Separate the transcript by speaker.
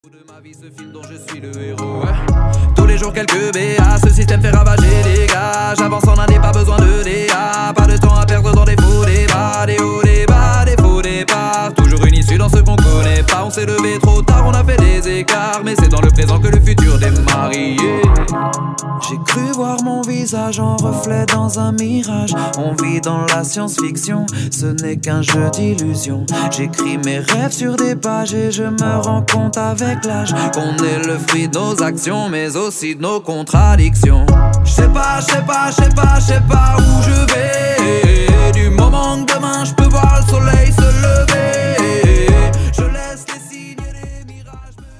Speaker 1: De ma vie, ce film dont je suis le héros. Tous les jours quelques BA, ce système fait ravager les gars. J'avance en année, pas besoin de DA. Pas de temps à perdre dans des faux débats. Des hauts débats, des faux départs. Toujours une issue dans ce qu'on connaît pas. On s'est levé trop tard, on a fait des écarts. Mais c'est dans le présent que le futur démarre. J'ai cru voir mon visage en reflet dans un mirage. On vit dans la science-fiction, ce n'est qu'un jeu d'illusion. J'écris mes rêves sur des pages et je me rends compte avec l'âge qu'on est le fruit de nos actions, mais aussi de nos contradictions. Je sais pas où je vais. Du moment que demain je peux voir le soleil se lever.